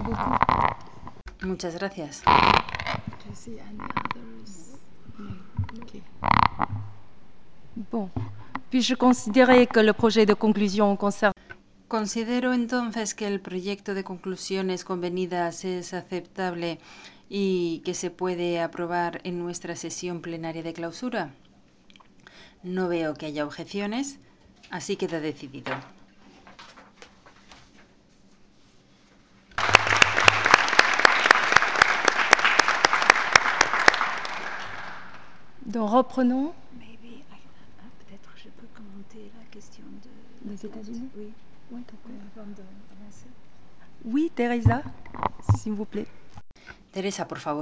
beaucoup. Muchas gracias. Do you see any others? No. Okay. Bon. Puis-je considérer que le projet de conclusion concerne... Considero entonces que el proyecto de conclusiones convenidas es aceptable y que se puede aprobar en nuestra sesión plenaria de clausura. No veo que haya objeciones, así queda decidido. Donc reprenons. Peut-être je peux commenter la question des États-Unis. Oui, Oui, d'accord. avant d'avancer. Oui, Teresa, s'il vous plaît. Teresa, por favor.